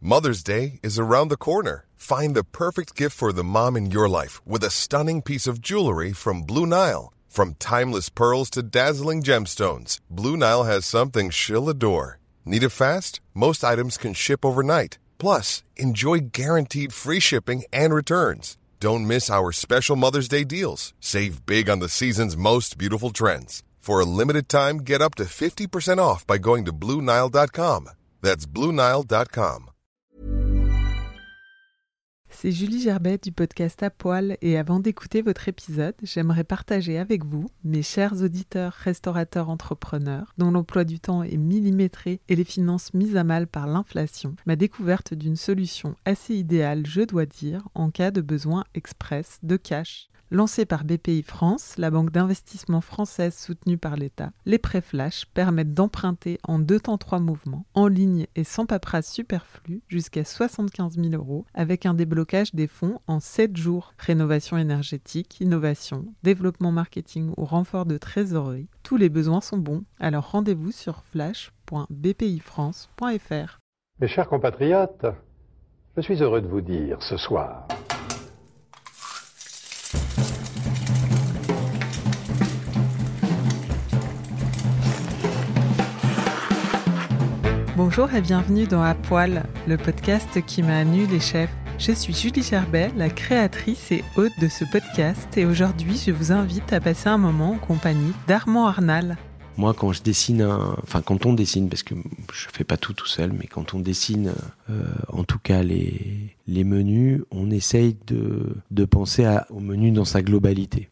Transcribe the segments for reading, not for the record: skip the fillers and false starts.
Mother's Day is around the corner. Find the perfect gift for the mom in your life with a stunning piece of jewelry from Blue Nile. From timeless pearls to dazzling gemstones, Blue Nile has something she'll adore. Need it fast? Most items can ship overnight. Plus, enjoy guaranteed free shipping and returns. Don't miss our special Mother's Day deals. Save big on the season's most beautiful trends. For a limited time, get up to 50% off by going to BlueNile.com. That's BlueNile.com. C'est Julie Gerbet du podcast À Poil et avant d'écouter votre épisode, j'aimerais partager avec vous, mes chers auditeurs, restaurateurs, entrepreneurs, dont l'emploi du temps est millimétré et les finances mises à mal par l'inflation, ma découverte d'une solution assez idéale, je dois dire, en cas de besoin express de cash. Lancée par BPI France, la banque d'investissement française soutenue par l'État, les prêts flash permettent d'emprunter en 2 temps 3 mouvements, en ligne et sans paperasse superflue, jusqu'à 75 000 € avec un déblocage des fonds en 7 jours. Rénovation énergétique, innovation, développement marketing ou renfort de trésorerie, tous les besoins sont bons. Alors rendez-vous sur flash.bpifrance.fr. Mes chers compatriotes, je suis heureux de vous dire ce soir... Bonjour et bienvenue dans À Poil, le podcast qui m'a nu les chefs. Je suis Julie Gerbet, la créatrice et hôte de ce podcast et aujourd'hui je vous invite à passer un moment en compagnie d'Armand Arnal. Moi, quand je dessine, quand on dessine, parce que je fais pas tout seul, mais quand on dessine, en tout cas les menus, on essaye de penser au menu dans sa globalité.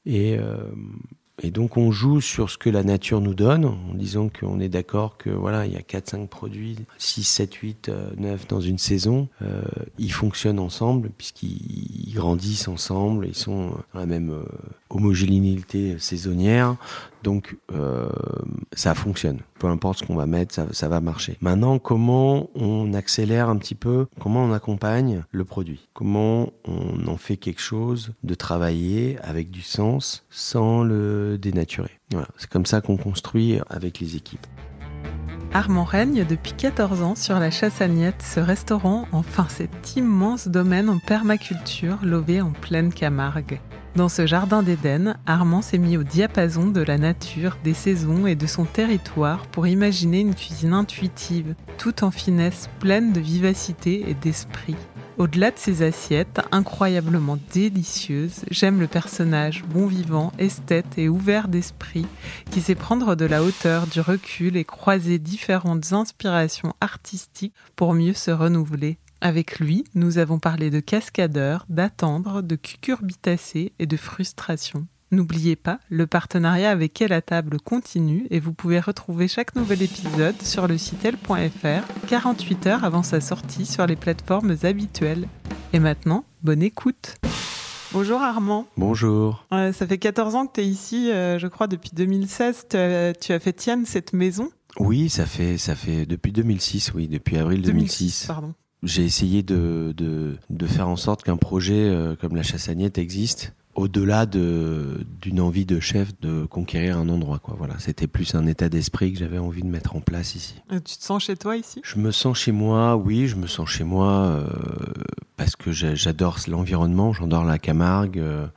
Et donc on joue sur ce que la nature nous donne, en disant qu'on est d'accord que voilà, il y a 4-5 produits, 6, 7, 8, 9 dans une saison. Ils fonctionnent ensemble puisqu'ils grandissent ensemble, ils sont dans la même homogénéité saisonnière. Donc ça fonctionne. Peu importe ce qu'on va mettre, ça va marcher. Maintenant, comment on accélère un petit peu, comment on accompagne le produit, comment on en fait quelque chose de travaillé avec du sens sans le dénaturer. Voilà, c'est comme ça qu'on construit avec les équipes. Armand règne depuis 14 ans sur la Chassagnette, ce restaurant, enfin cet immense domaine en permaculture lové en pleine Camargue. Dans ce jardin d'Éden, Armand s'est mis au diapason de la nature, des saisons et de son territoire pour imaginer une cuisine intuitive, tout en finesse, pleine de vivacité et d'esprit. Au-delà de ses assiettes, incroyablement délicieuses, j'aime le personnage bon vivant, esthète et ouvert d'esprit qui sait prendre de la hauteur, du recul et croiser différentes inspirations artistiques pour mieux se renouveler. Avec lui, nous avons parlé de cascadeurs, d'attendre, de cucurbitacées et de frustration. N'oubliez pas, le partenariat avec Quelle à table continue et vous pouvez retrouver chaque nouvel épisode sur le site elle.fr 48 heures avant sa sortie sur les plateformes habituelles. Et maintenant, bonne écoute. Bonjour Armand. Bonjour. Ça fait 14 ans que tu es ici, je crois depuis 2016. Tu as fait tienne cette maison ? Oui, ça fait depuis 2006, oui, depuis avril 2006. Pardon. J'ai essayé de faire en sorte qu'un projet comme la Chassagnette existe, au-delà d'une envie de chef de conquérir un endroit, quoi. Voilà, c'était plus un état d'esprit que j'avais envie de mettre en place ici. Tu te sens chez toi ici ? Je me sens chez moi, oui, je me sens chez moi parce que j'adore l'environnement, j'adore la Camargue.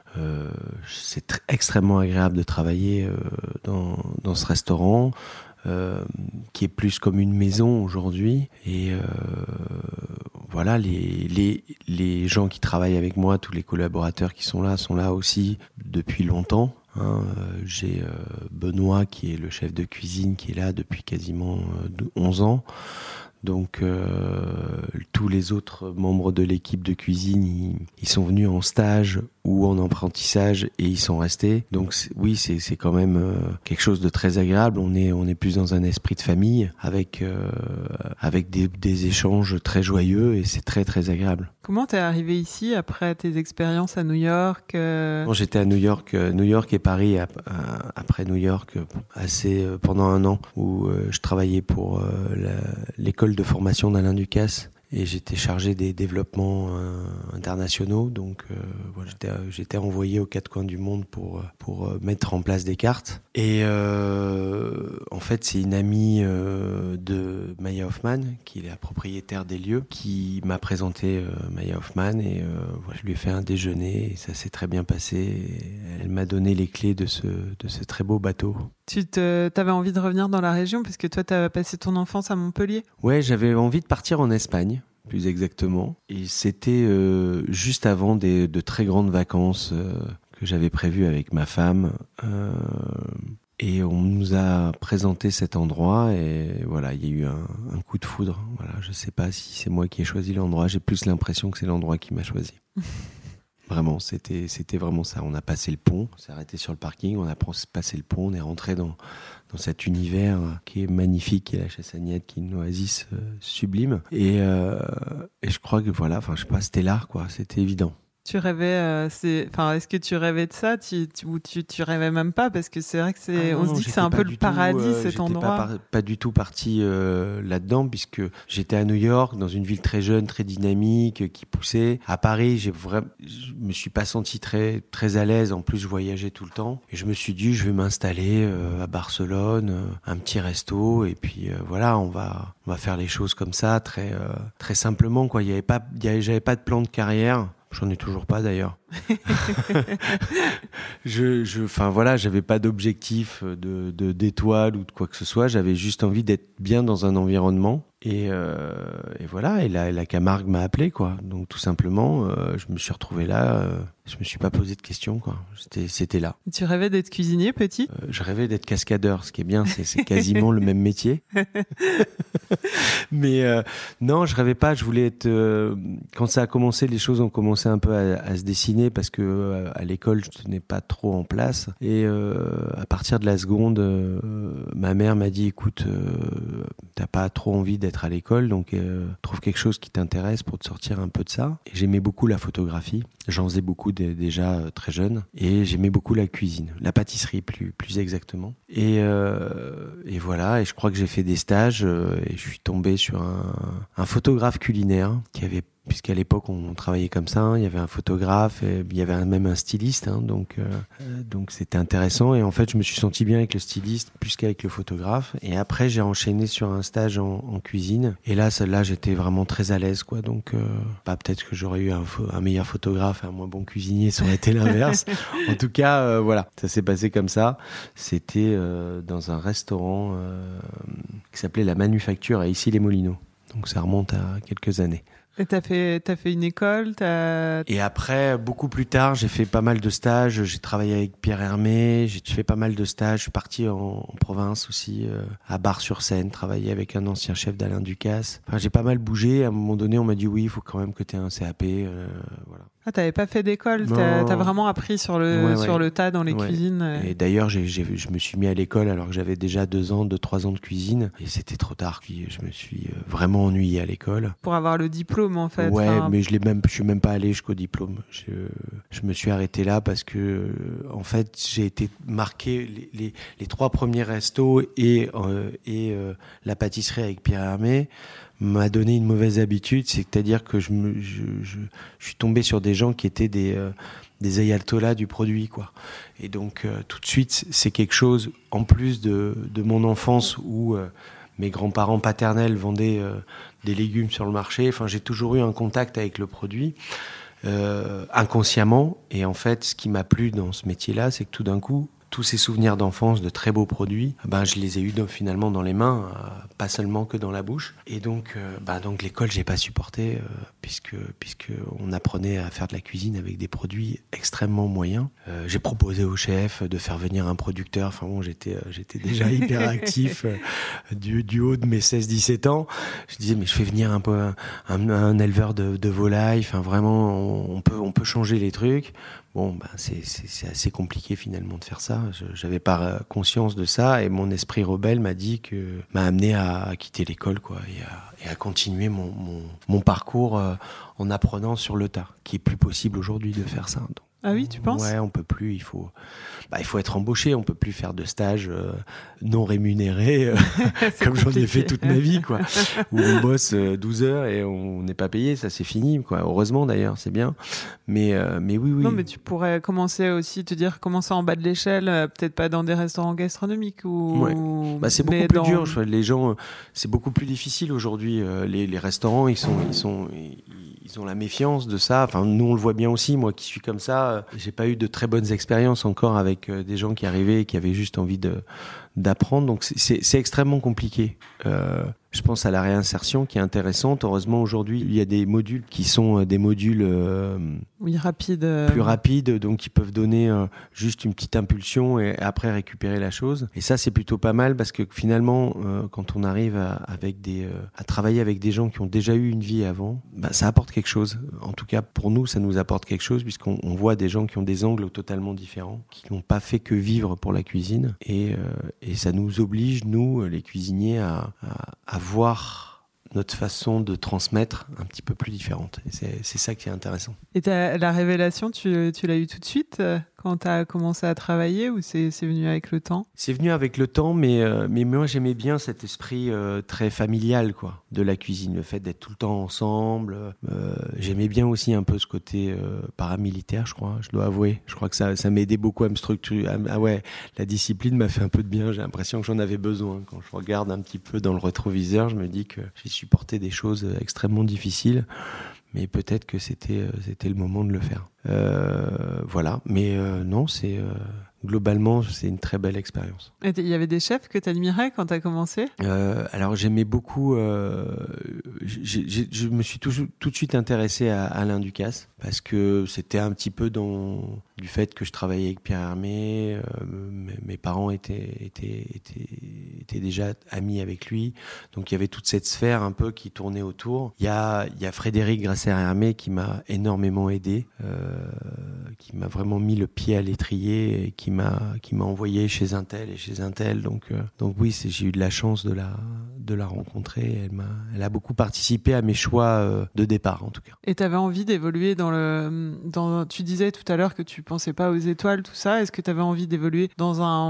C'est extrêmement agréable de travailler dans ce restaurant. Qui est plus comme une maison aujourd'hui et voilà, les gens qui travaillent avec moi, tous les collaborateurs qui sont là aussi depuis longtemps. J'ai Benoît qui est le chef de cuisine qui est là depuis quasiment 11 ans. Donc tous les autres membres de l'équipe de cuisine, ils sont venus en stage ou en apprentissage et ils sont restés. Donc c'est quand même quelque chose de très agréable. On est plus dans un esprit de famille avec des échanges très joyeux et c'est très très agréable. Comment t'es arrivé ici après tes expériences à New York Bon, j'étais à New York et Paris après New York pendant un an où je travaillais pour l'école de formation d'Alain Ducasse. et j'étais chargé des développements internationaux. Donc voilà, j'étais envoyé aux quatre coins du monde pour mettre en place des cartes. Et en fait, c'est une amie de Maya Hoffman, qui est la propriétaire des lieux, qui m'a présenté Maya Hoffman, et voilà, je lui ai fait un déjeuner et ça s'est très bien passé. Et elle m'a donné les clés de ce très beau bateau. T'avais envie de revenir dans la région parce que toi, t'as passé ton enfance à Montpellier? Ouais, j'avais envie de partir en Espagne, plus exactement. Et c'était juste avant de très grandes vacances que j'avais prévues avec ma femme. Et on nous a présenté cet endroit et voilà, il y a eu un coup de foudre. Voilà, je sais pas si c'est moi qui ai choisi l'endroit. J'ai plus l'impression que c'est l'endroit qui m'a choisi. Vraiment, c'était vraiment ça. On a passé le pont, on s'est arrêté sur le parking, on a passé le pont, on est rentré dans cet univers qui est magnifique, qui est la Chassagnette, qui est une oasis sublime. Et je crois que voilà, je sais pas, c'était là, quoi. C'était évident. Tu rêvais, est-ce que tu rêvais de ça ou tu rêvais même pas? Parce que c'est vrai que on se dit que c'est un peu le paradis, cet endroit. Pas du tout parti là-dedans, puisque j'étais à New York, dans une ville très jeune, très dynamique, qui poussait. À Paris, je me suis pas senti très, très à l'aise. En plus, je voyageais tout le temps. Et je me suis dit, je vais m'installer à Barcelone, un petit resto, et puis voilà, on va faire les choses comme ça, très, très simplement, quoi. J'avais pas de plan de carrière. J'en ai toujours pas d'ailleurs. J'avais pas d'objectif d'étoile ou de quoi que ce soit. J'avais juste envie d'être bien dans un environnement. Et voilà. Et la Camargue m'a appelé, quoi. Donc tout simplement, je me suis retrouvé là. Je me suis pas posé de questions, quoi. C'était là. Tu rêvais d'être cuisinier petit? Je rêvais d'être cascadeur. Ce qui est bien, c'est quasiment le même métier. Mais non, je rêvais pas. Je voulais être. Quand ça a commencé, les choses ont commencé un peu à se dessiner parce que à l'école, je tenais pas trop en place. Et à partir de la seconde, ma mère m'a dit, écoute, t'as pas trop envie d'être à l'école, donc trouve quelque chose qui t'intéresse pour te sortir un peu de ça. Et j'aimais beaucoup la photographie. J'en faisais beaucoup déjà très jeune. Et j'aimais beaucoup la cuisine, la pâtisserie plus exactement. Et voilà. Et je crois que j'ai fait des stages et je suis tombé sur un photographe culinaire puisqu'à l'époque on travaillait comme ça, il y avait un photographe, et il y avait même un styliste, donc c'était intéressant. Et en fait, je me suis senti bien avec le styliste plus qu'avec le photographe. Et après, j'ai enchaîné sur un stage en cuisine. Et là, j'étais vraiment très à l'aise, quoi. Donc, peut-être que j'aurais eu un meilleur photographe et un moins bon cuisinier, ça aurait été l'inverse. En tout cas, voilà, ça s'est passé comme ça. C'était dans un restaurant qui s'appelait La Manufacture à Issy-les-Moulineaux. Donc, ça remonte à quelques années. Et t'as fait une école, Et après, beaucoup plus tard, j'ai fait pas mal de stages. J'ai travaillé avec Pierre Hermé. J'ai fait pas mal de stages. Je suis parti en province aussi, à Bar-sur-Seine, travailler avec un ancien chef d'Alain Ducasse. Enfin, j'ai pas mal bougé. À un moment donné, on m'a dit oui, il faut quand même que tu aies un CAP. Voilà. Ah, t'avais pas fait d'école, t'as vraiment appris sur le tas dans les cuisines. Et d'ailleurs, je me suis mis à l'école alors que j'avais déjà 2-3 ans de cuisine. Et c'était trop tard. Je me suis vraiment ennuyé à l'école. Pour avoir le diplôme, en fait. Ouais, mais je suis même pas allé jusqu'au diplôme. Je me suis arrêté là parce que, en fait, j'ai été marqué les 3 premiers restos et la pâtisserie avec Pierre Hermé m'a donné une mauvaise habitude, c'est-à-dire que je suis tombé sur des gens qui étaient des ayatollahs du produit, quoi. Et donc tout de suite, c'est quelque chose, en plus de mon enfance où mes grands-parents paternels vendaient des légumes sur le marché. Enfin, j'ai toujours eu un contact avec le produit inconsciemment. Et en fait, ce qui m'a plu dans ce métier-là, c'est que tout d'un coup, tous ces souvenirs d'enfance de très beaux produits, je les ai eus finalement dans les mains, pas seulement que dans la bouche. Et donc l'école, j'ai pas supporté puisque on apprenait à faire de la cuisine avec des produits extrêmement moyens. J'ai proposé au chef de faire venir un producteur. Enfin bon, j'étais déjà hyper actif du haut de mes 16-17 ans. Je disais mais je fais venir un peu un éleveur de volailles. Enfin vraiment, on peut changer les trucs. Bon, c'est assez compliqué finalement de faire ça. J'avais pas conscience de ça et mon esprit rebelle m'a amené à quitter l'école, quoi, et à continuer mon parcours en apprenant sur le tas, qui est plus possible aujourd'hui de faire ça. Donc. Ah oui, tu penses ? Ouais, on peut plus. Il faut être embauché. On peut plus faire de stage non rémunéré, comme compliqué. j'en ai fait toute ma vie, quoi. Où on bosse 12 heures et on n'est pas payé. Ça, c'est fini, quoi. Heureusement, d'ailleurs, c'est bien. Mais oui. Non, mais tu pourrais commencer aussi, te dire commencer en bas de l'échelle, peut-être pas dans des restaurants gastronomiques ou. Ouais. C'est beaucoup plus dur. Les gens, c'est beaucoup plus difficile aujourd'hui. Les restaurants, ils ont la méfiance de ça. Enfin, nous, on le voit bien aussi. Moi, qui suis comme ça, j'ai pas eu de très bonnes expériences encore avec des gens qui arrivaient et qui avaient juste envie d'apprendre. Donc, c'est extrêmement compliqué. Je pense à la réinsertion qui est intéressante. Heureusement, aujourd'hui, il y a des modules qui sont des modules rapides. Plus rapides, donc qui peuvent donner juste une petite impulsion et après récupérer la chose. Et ça, c'est plutôt pas mal parce que finalement, quand on arrive à travailler avec des gens qui ont déjà eu une vie avant, ça apporte quelque chose. En tout cas, pour nous, ça nous apporte quelque chose puisqu'on voit des gens qui ont des angles totalement différents, qui n'ont pas fait que vivre pour la cuisine. Et ça nous oblige, nous, les cuisiniers, à voir notre façon de transmettre un petit peu plus différente. Et c'est ça qui est intéressant. Et la révélation, tu l'as eu tout de suite quand tu as commencé à travailler ou c'est venu avec le temps ? C'est venu avec le temps, mais moi j'aimais bien cet esprit très familial, quoi, de la cuisine, le fait d'être tout le temps ensemble. J'aimais bien aussi un peu ce côté paramilitaire, je crois, je dois avouer. Je crois que ça m'aidait beaucoup à me structurer. Ah ouais, la discipline m'a fait un peu de bien, j'ai l'impression que j'en avais besoin. Quand je regarde un petit peu dans le rétroviseur, je me dis que j'ai supporté des choses extrêmement difficiles. Mais peut-être que c'était le moment de le faire. Voilà, mais non, globalement, c'est une très belle expérience. Et il y avait des chefs que tu admirais quand tu as commencé ? Alors, j'aimais beaucoup... je me suis tout de suite intéressé à Alain Ducasse, parce que c'était un petit peu du fait que je travaillais avec Pierre Hermé, mes parents étaient déjà amis avec lui, donc il y avait toute cette sphère un peu qui tournait autour. Il y a Frédéric Grasser-Hermé qui m'a énormément aidé, qui m'a vraiment mis le pied à l'étrier et qui m'a envoyé chez un tel et chez un tel. Donc oui, j'ai eu de la chance de la rencontrer. Elle a beaucoup participé à mes choix de départ, en tout cas. Et tu avais envie d'évoluer tu disais tout à l'heure que tu pensais pas aux étoiles, tout ça. Est-ce que tu avais envie d'évoluer dans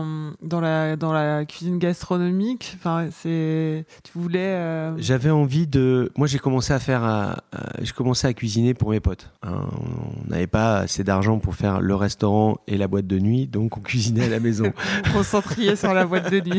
la cuisine gastronomique ? Enfin, tu voulais... J'avais envie moi, j'ai commencé à cuisiner pour mes potes. On n'avait pas assez d'argent pour faire le restaurant et la boîte de nuit, donc on cuisinait à la maison. Concentrier sur la boîte de nuit.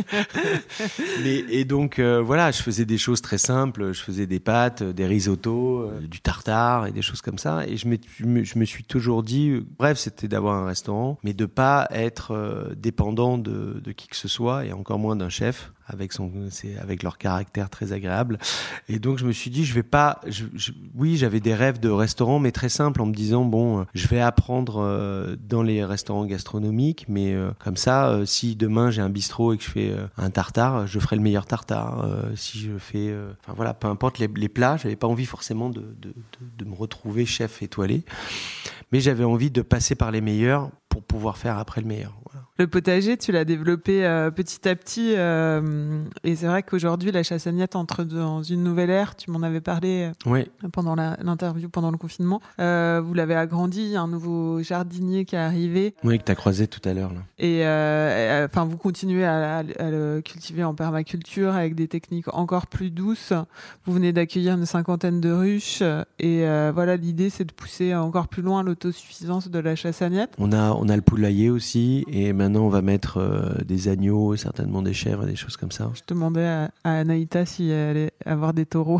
Et donc, voilà, je faisais des choses très simples. Je faisais des pâtes, des risottos, du tartare et des choses comme ça. Et je me suis toujours dit, bref, c'était d'avoir un restaurant, mais de pas être dépendant de qui que ce soit, et encore moins d'un chef, avec leur caractère très agréable. Et donc, je me suis dit, oui, j'avais des rêves de restaurant, mais très simples, en me disant, je vais apprendre dans les restaurants gastronomiques, mais comme ça, si demain j'ai un bistrot et que je fais un tartare, je ferai le meilleur tartare. Si je fais, enfin voilà, peu importe les plats, j'avais pas envie forcément de me retrouver chef étoilé, mais j'avais envie de passer par les meilleurs pour pouvoir faire après le meilleur. Voilà. Le potager, tu l'as développé petit à petit, et c'est vrai qu'aujourd'hui, la Chassagnette entre dans une nouvelle ère. Tu m'en avais parlé pendant l'interview, pendant le confinement. Vous l'avez agrandi, il y a un nouveau jardinier qui est arrivé. Oui, que tu as croisé tout à l'heure. Là. Et vous continuez à le cultiver en permaculture avec des techniques encore plus douces. Vous venez d'accueillir une 50aine de ruches, et voilà, l'idée, c'est de pousser encore plus loin l'autosuffisance de la Chassagnette. On a le poulailler aussi, et maintenant on va mettre des agneaux, certainement des chèvres, des choses comme ça. Je demandais à Anaïta si elle allait avoir des taureaux.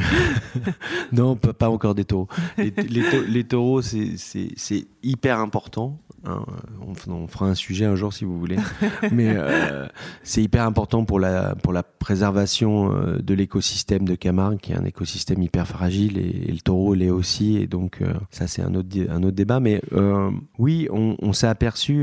Non, pas encore des taureaux. Les taureaux, c'est hyper important. On fera un sujet un jour si vous voulez, mais c'est hyper important pour la préservation de l'écosystème de Camargue, qui est un écosystème hyper fragile, et le taureau l'est aussi, et donc ça c'est un autre débat, mais oui, on s'est aperçu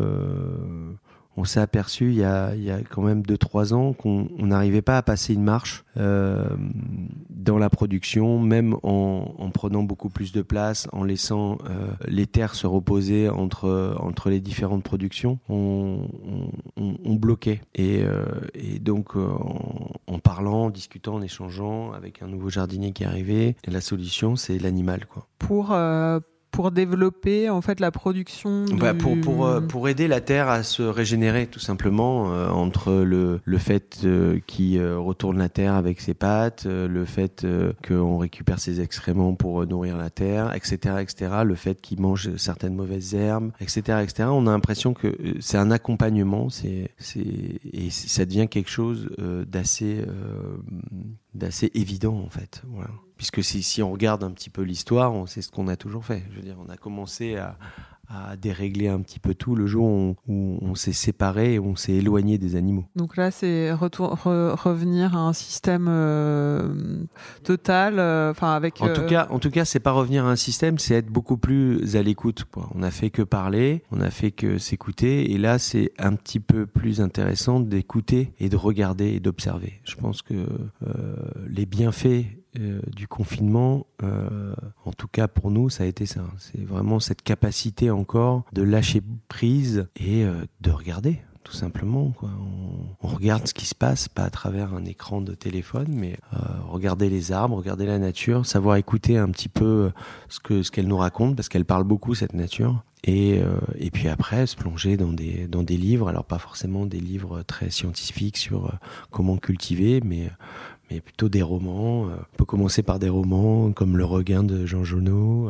il y a quand même 2-3 ans qu'on n'arrivait pas à passer une marche dans la production, même en prenant beaucoup plus de place, en laissant les terres se reposer entre les différentes productions. On bloquait. Et donc, en parlant, en discutant, en échangeant avec un nouveau jardinier qui est arrivé, la solution, c'est l'animal, quoi. Pour pour développer en fait la production pour aider la terre à se régénérer tout simplement, entre le fait qu'il retourne la terre avec ses pattes, le fait qu'on récupère ses excréments pour nourrir la terre, etc., le fait qu'il mange certaines mauvaises herbes, etc. On a l'impression que c'est un accompagnement, et ça devient quelque chose d'assez évident en fait. Voilà. Puisque si on regarde un petit peu l'histoire, on sait ce qu'on a toujours fait. Je veux dire, on a commencé à dérégler un petit peu tout le jour où on s'est séparé et on s'est éloigné des animaux. Donc là, c'est revenir à un système total, avec... En tout cas, c'est pas revenir à un système, c'est être beaucoup plus à l'écoute, quoi. On a fait que parler, on a fait que s'écouter, et là, c'est un petit peu plus intéressant d'écouter et de regarder et d'observer. Je pense que les bienfaits du confinement, en tout cas pour nous, ça a été ça. C'est vraiment cette capacité encore de lâcher prise et de regarder, tout simplement, quoi. On regarde ce qui se passe, pas à travers un écran de téléphone, mais regarder les arbres, regarder la nature, savoir écouter un petit peu ce qu'elle nous raconte, parce qu'elle parle beaucoup, cette nature. Et puis après, se plonger dans des livres, alors pas forcément des livres très scientifiques sur comment cultiver, mais plutôt des romans. On peut commencer par des romans comme Le Regain de Jean Genot.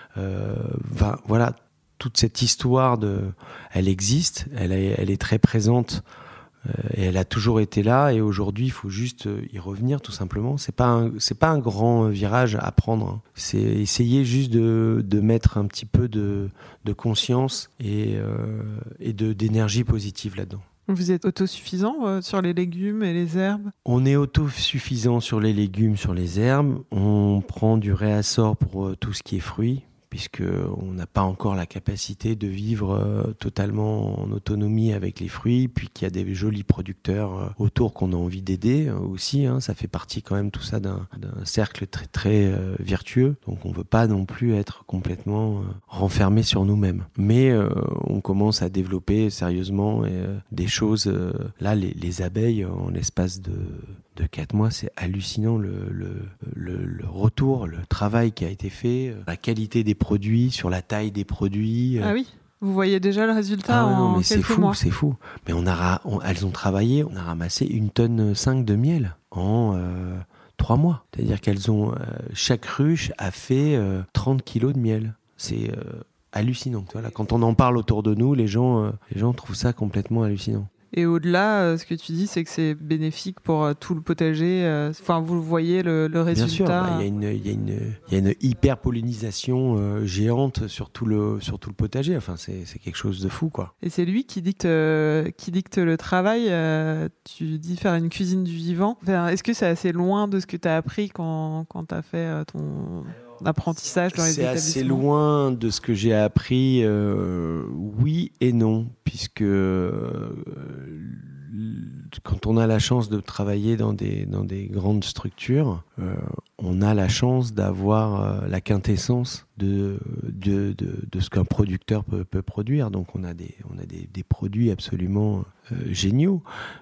Voilà, toute cette histoire elle existe, elle est très présente, et elle a toujours été là, et aujourd'hui il faut juste y revenir, tout simplement. C'est pas un grand virage à prendre, hein. C'est essayer juste de mettre un petit peu de conscience et d'énergie positive là-dedans. Vous êtes autosuffisant sur les légumes et les herbes ? On est autosuffisant sur les légumes, sur les herbes. On prend du réassort pour tout ce qui est fruits, puisqu'on n'a pas encore la capacité de vivre totalement en autonomie avec les fruits, puis qu'il y a des jolis producteurs autour qu'on a envie d'aider aussi, hein. Ça fait partie quand même tout ça d'un cercle très très vertueux, donc on ne veut pas non plus être complètement renfermé sur nous-mêmes. Mais on commence à développer sérieusement des choses. Là, les abeilles, en l'espace de 4 mois, c'est hallucinant le retour, le travail qui a été fait, la qualité des produits, sur la taille des produits. Ah oui, vous voyez déjà le résultat en quelques mois. C'est fou. Mais elles ont travaillé, on a ramassé 1,5 tonne de miel en 3 mois. C'est-à-dire chaque ruche a fait 30 kilos de miel. C'est hallucinant. Voilà, quand on en parle autour de nous, les gens trouvent ça complètement hallucinant. Et au-delà, ce que tu dis, c'est que c'est bénéfique pour tout le potager. Vous voyez le résultat. Bien sûr, il y a une hyper-pollinisation géante sur tout le potager. Enfin, c'est quelque chose de fou, quoi. Et c'est lui qui dicte le travail. Tu dis faire une cuisine du vivant. Est-ce que c'est assez loin de ce que tu as appris quand tu as fait ton apprentissage dans les établissements ? C'est assez loin de ce que j'ai appris, oui et non, puisque quand on a la chance de travailler dans des grandes structures, on a la chance d'avoir la quintessence de ce qu'un producteur peut produire. Donc on a des produits absolument géniaux,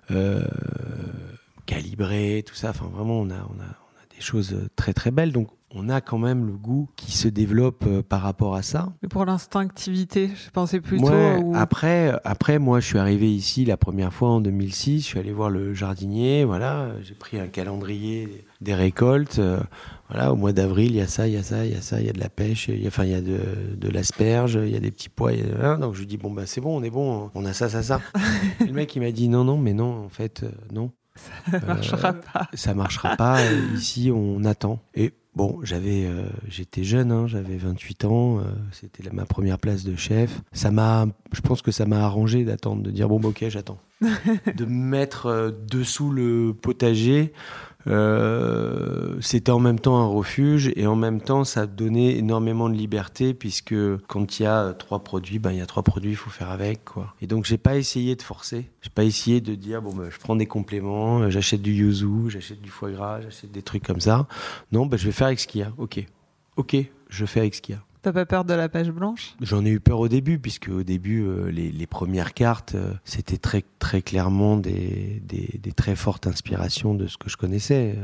calibrés, tout ça. Enfin vraiment, on a des choses très très belles. Donc on a quand même le goût qui se développe par rapport à ça. Mais pour l'instinctivité, je pensais plutôt... Ouais, après, moi, je suis arrivé ici la première fois en 2006. Je suis allé voir le jardinier. Voilà, j'ai pris un calendrier des récoltes. Voilà, au mois d'avril, il y a ça, il y a de la pêche, il y a de l'asperge, il y a des petits pois. Donc je lui dis, c'est bon, on est bon, on a ça. Et le mec, il m'a dit, non, en fait, non. Ça marchera pas. Ça marchera pas. Ici, on attend. Et bon, j'étais jeune, hein, j'avais 28 ans. C'était ma première place de chef. Je pense que ça m'a arrangé d'attendre, de dire ok, j'attends. De me mettre dessous le potager. C'était en même temps un refuge et en même temps ça donnait énormément de liberté, puisque quand il y a 3 produits, il y a 3 produits, il faut faire avec, quoi. Et donc j'ai pas essayé de forcer, j'ai pas essayé de dire je prends des compléments, j'achète du yuzu, j'achète du foie gras, j'achète des trucs comme ça. Non, je vais faire avec ce qu'il y a. Ok, je fais avec ce qu'il y a. T'as pas peur de la page blanche ? J'en ai eu peur au début, puisque au début, les premières cartes, c'était très, très clairement des très fortes inspirations de ce que je connaissais.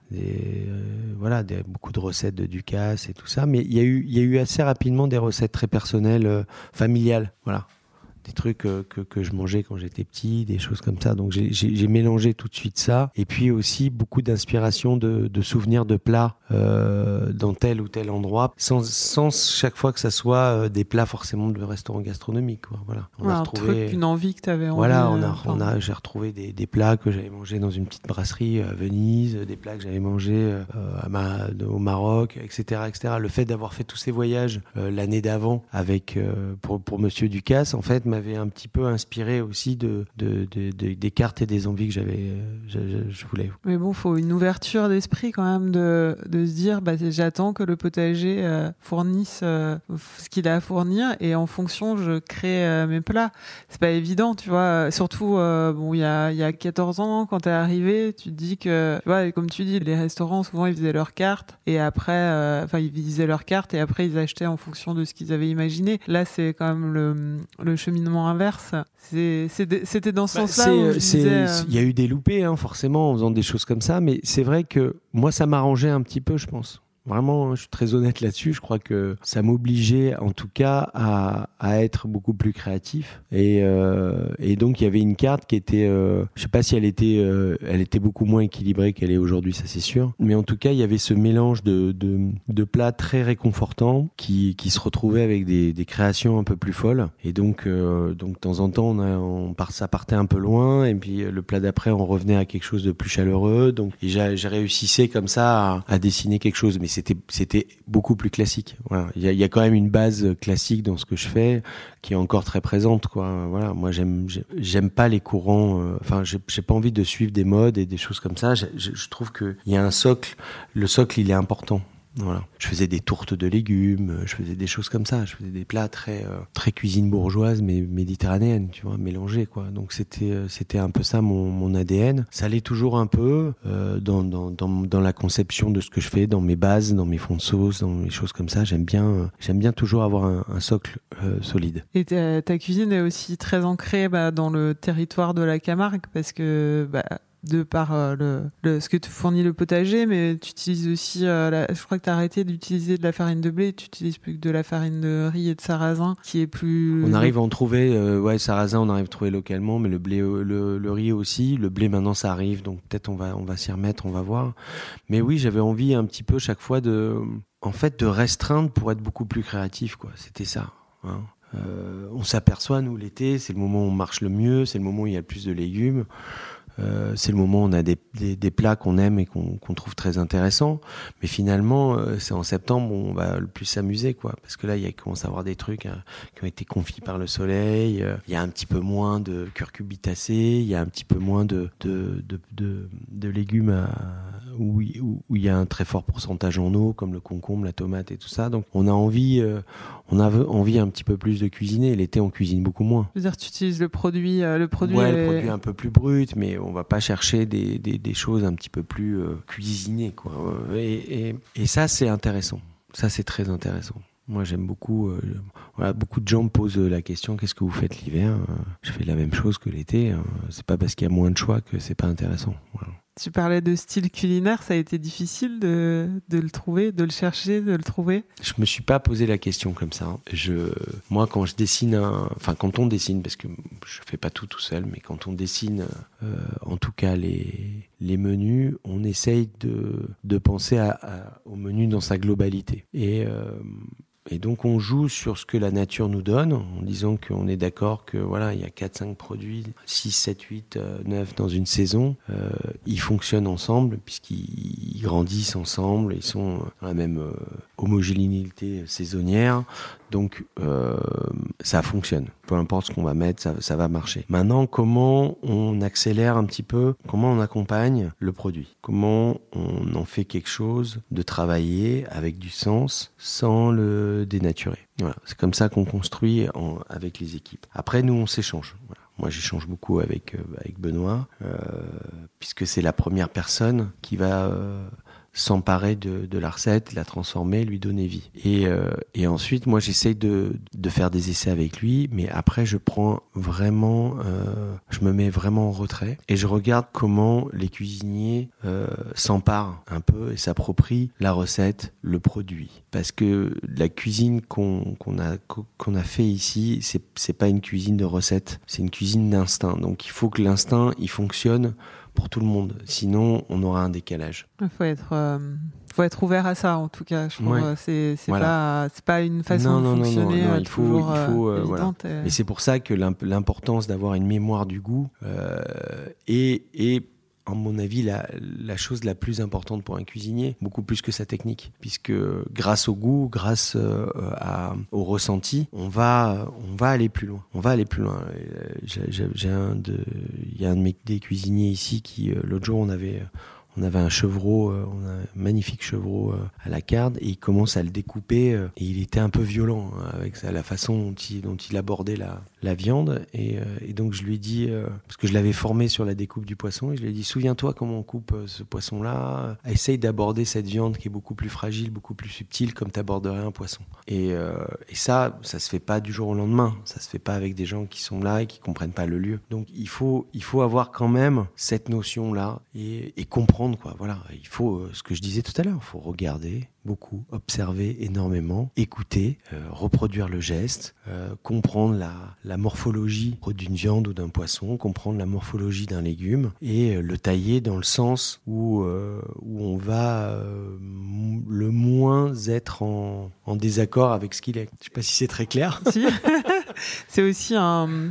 Beaucoup de recettes de Ducasse et tout ça. Mais il y a eu assez rapidement des recettes très personnelles, familiales. Voilà. Des trucs que je mangeais quand j'étais petit, des choses comme ça. Donc j'ai mélangé tout de suite ça. Et puis aussi beaucoup d'inspiration de souvenirs de plats dans tel ou tel endroit, sans chaque fois que ça soit des plats forcément de restaurants gastronomiques, quoi. Voilà. Une envie que tu avais envie. Voilà, j'ai retrouvé des plats que j'avais mangés dans une petite brasserie à Venise, des plats que j'avais mangés au Maroc, etc., etc. Le fait d'avoir fait tous ces voyages l'année d'avant avec pour Monsieur Ducasse, en fait, m'avait un petit peu inspiré aussi des cartes et des envies que je voulais. Mais bon, faut une ouverture d'esprit quand même de se dire j'attends que le potager fournisse ce qu'il a à fournir et en fonction je crée mes plats. C'est pas évident, tu vois, surtout il y a 14 ans quand t'es arrivé, tu te dis que tu vois, comme tu dis, les restaurants souvent ils faisaient leurs cartes et après ils faisaient leurs cartes et après ils achetaient en fonction de ce qu'ils avaient imaginé. Là c'est quand même le cheminement inverse. C'était dans ce sens-là où je disais, il y a eu des loupés forcément en faisant des choses comme ça, mais c'est vrai que moi ça m'arrangeait un petit peu, je pense. Vraiment, je suis très honnête là-dessus. Je crois que ça m'obligeait, en tout cas, à être beaucoup plus créatif. Et donc, il y avait une carte qui était, je sais pas si elle était beaucoup moins équilibrée qu'elle est aujourd'hui, ça c'est sûr. Mais en tout cas, il y avait ce mélange de plats très réconfortants qui se retrouvaient avec des créations un peu plus folles. Et donc, de temps en temps, ça partait un peu loin. Et puis, le plat d'après, on revenait à quelque chose de plus chaleureux. Donc, et j'ai réussi comme ça à dessiner quelque chose. Mais c'était beaucoup plus classique. Voilà. Il y a quand même une base classique dans ce que je fais qui est encore très présente, quoi. Voilà. Moi, j'aime pas les courants. J'ai pas envie de suivre des modes et des choses comme ça. Je trouve que il y a un socle. Le socle, il est important. Voilà. Je faisais des tourtes de légumes, je faisais des choses comme ça, je faisais des plats très cuisine bourgeoise mais méditerranéenne, tu vois, mélangés, quoi. Donc c'était un peu ça mon ADN. Ça l'est toujours un peu dans la conception de ce que je fais, dans mes bases, dans mes fonds de sauce, dans les choses comme ça. J'aime bien toujours avoir un socle solide. Et ta cuisine est aussi très ancrée dans le territoire de la Camargue parce que de par ce que te fournit le potager, mais tu utilises aussi, je crois que tu as arrêté d'utiliser de la farine de blé, tu utilises plus que de la farine de riz et de sarrasin, qui est plus... On arrive à en trouver, sarrasin, on arrive à trouver localement, mais le blé, le riz aussi, le blé maintenant ça arrive, donc peut-être on va s'y remettre, on va voir. Mais oui, j'avais envie un petit peu chaque fois de restreindre pour être beaucoup plus créatif, quoi. C'était ça, hein. On s'aperçoit, nous, l'été, c'est le moment où on marche le mieux, c'est le moment où il y a le plus de légumes. C'est le moment où on a des plats qu'on aime et qu'on trouve très intéressants. Mais finalement, c'est en septembre où on va le plus s'amuser, quoi. Parce que là, il commence à avoir des trucs qui ont été confits par le soleil. Il y a un petit peu moins de curcubitacées. Il y a un petit peu moins de légumes où il y a un très fort pourcentage en eau, comme le concombre, la tomate et tout ça. Donc, on a envie un petit peu plus de cuisiner. L'été, on cuisine beaucoup moins. Je veux dire, tu utilises le produit le produit un peu plus brut, mais on va pas chercher des choses un petit peu plus cuisinées, quoi. Et ça, c'est intéressant. Ça, c'est très intéressant. Moi, j'aime beaucoup. Beaucoup de gens me posent la question, qu'est-ce que vous faites l'hiver ? Je fais la même chose que l'été. C'est pas parce qu'il y a moins de choix que c'est pas intéressant. Voilà. Tu parlais de style culinaire, ça a été difficile de le trouver, de le chercher, de le trouver ? Je me suis pas posé la question comme ça. Moi, quand je dessine quand on dessine, parce que je fais pas tout seul, mais quand on dessine, en tout cas les menus, on essaye de penser au menu dans sa globalité. Et donc on joue sur ce que la nature nous donne, en disant qu'on est d'accord que voilà, il y a 4-5 produits, 6, 7, 8, 9 dans une saison. Ils fonctionnent ensemble puisqu'ils grandissent ensemble, ils sont dans la même homogénéité saisonnière. Donc ça fonctionne. Peu importe ce qu'on va mettre, ça va marcher. Maintenant, comment on accélère un petit peu, comment on accompagne le produit, comment on en fait quelque chose de travaillé avec du sens sans le dénaturer. Voilà, c'est comme ça qu'on construit avec les équipes. Après, nous, on s'échange. Voilà. Moi, j'échange beaucoup avec Benoît, puisque c'est la première personne qui va s'emparer de la recette, la transformer, lui donner vie. Et ensuite, moi, j'essaye de faire des essais avec lui, mais après, je me mets vraiment en retrait et je regarde comment les cuisiniers s'emparent un peu et s'approprient la recette, le produit. Parce que la cuisine qu'on a fait ici, c'est pas une cuisine de recette, c'est une cuisine d'instinct. Donc, il faut que l'instinct, il fonctionne pour tout le monde. Sinon, on aura un décalage. Il faut être ouvert à ça, en tout cas. Je trouve c'est pas une façon de fonctionner toujours évidente. Voilà. Et c'est pour ça que l'importance d'avoir une mémoire du goût est à mon avis, la chose la plus importante pour un cuisinier, beaucoup plus que sa technique, puisque grâce au goût, grâce au ressenti, on va aller plus loin. On va aller plus loin. Il y a des cuisiniers ici qui, l'autre jour, on avait un chevreau, on a un magnifique chevreau à la carde et il commence à le découper et il était un peu violent avec la façon dont il abordait la viande et donc je lui ai dit, parce que je l'avais formé sur la découpe du poisson, et je lui ai dit souviens-toi comment on coupe ce poisson-là, essaye d'aborder cette viande qui est beaucoup plus fragile, beaucoup plus subtile comme t'aborderais un poisson. Et ça se fait pas du jour au lendemain, ça se fait pas avec des gens qui sont là et qui comprennent pas le lieu. Donc il faut avoir quand même cette notion-là et comprendre quoi. Voilà, il faut ce que je disais tout à l'heure, il faut regarder beaucoup, observer énormément, écouter, reproduire le geste, comprendre la morphologie d'une viande ou d'un poisson, comprendre la morphologie d'un légume et le tailler dans le sens où on va le moins être en désaccord avec ce qu'il est. Je sais pas si c'est très clair. Si. C'est aussi une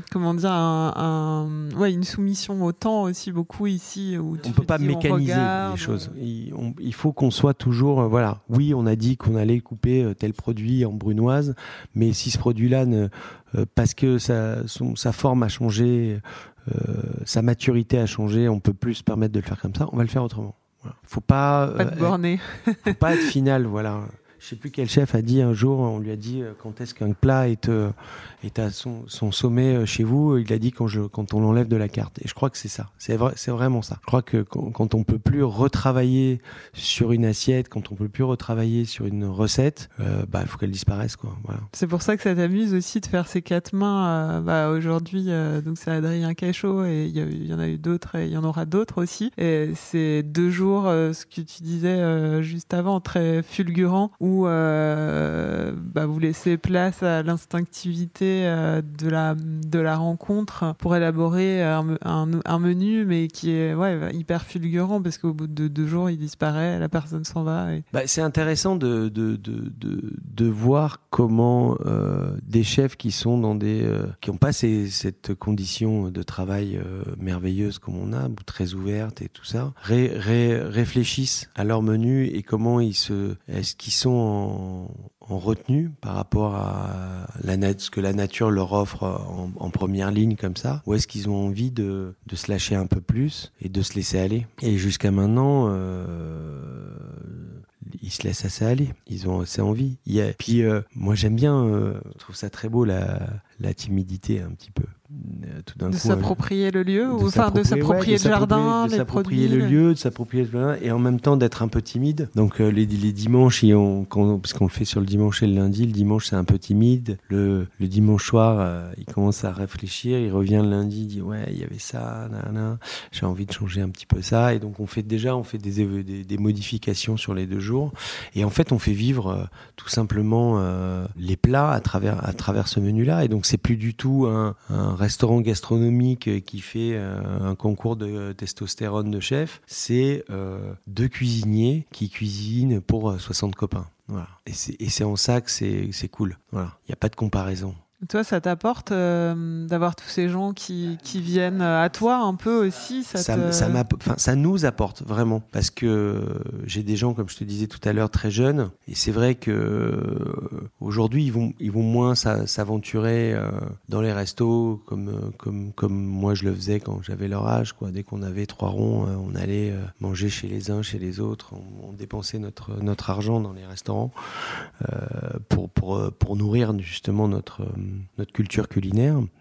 soumission au temps aussi beaucoup ici où on peut pas mécaniser les choses. Il faut qu'on soit toujours oui, on a dit qu'on allait couper tel produit en brunoise, mais si ce produit-là parce que sa forme a changé, sa maturité a changé, on peut plus se permettre de le faire comme ça, on va le faire autrement. Voilà. Faut pas te borner. Faut pas être final, voilà. Je sais plus quel chef a dit un jour, on lui a dit quand est-ce qu'un plat est à son sommet chez vous, il a dit quand on l'enlève de la carte. Et je crois que c'est ça, c'est vraiment ça. Je crois que quand on peut plus retravailler sur une assiette, quand on peut plus retravailler sur une recette, il faut qu'elle disparaisse quoi. Voilà. C'est pour ça que ça t'amuse aussi de faire ces 4 mains. Aujourd'hui, donc c'est Adrien Cachot et il y en a eu d'autres et il y en aura d'autres aussi. Et c'est 2 jours, ce que tu disais juste avant, très fulgurant, où vous laissez place à l'instinctivité de la rencontre pour élaborer un menu, mais qui est hyper fulgurant parce qu'au bout de 2 jours, il disparaît, la personne s'en va. C'est intéressant de voir comment des chefs qui sont qui n'ont pas cette condition de travail merveilleuse comme on a, très ouverte et tout ça, réfléchissent à leur menu et comment est-ce qu'ils sont en retenue par rapport à ce que la nature leur offre en première ligne comme ça, ou est-ce qu'ils ont envie de se lâcher un peu plus et de se laisser aller. Et jusqu'à maintenant, ils se laissent assez aller, ils ont assez envie. Puis moi j'aime bien, je trouve ça très beau la timidité un petit peu. Tout d'un coup, s'approprier le lieu, de s'approprier le jardin, les produits, le lieu, de s'approprier le jardin, et en même temps d'être un peu timide. Donc les dimanches, parce qu'on le fait sur le dimanche et le lundi, le dimanche c'est un peu timide. Le dimanche soir, il commence à réfléchir, il revient le lundi, il dit il y avait ça, j'ai envie de changer un petit peu ça, et donc on fait des modifications sur les 2 jours, et en fait on fait vivre tout simplement les plats à travers ce menu-là, et donc c'est plus du tout un restaurant gastronomique qui fait un concours de testostérone de chef, c'est 2 cuisiniers qui cuisinent pour 60 copains. Voilà. Et c'est en ça que c'est cool. Voilà. Il n'y a pas de comparaison. Toi, ça t'apporte d'avoir tous ces gens qui viennent à toi un peu aussi ça nous apporte vraiment, parce que j'ai des gens, comme je te disais tout à l'heure, très jeunes, et c'est vrai que aujourd'hui ils vont moins s'aventurer dans les restos comme moi je le faisais quand j'avais leur âge quoi. Dès qu'on avait 3 ronds, on allait manger chez les uns, chez les autres, on dépensait notre argent dans les restaurants pour nourrir justement notre culture culinaire.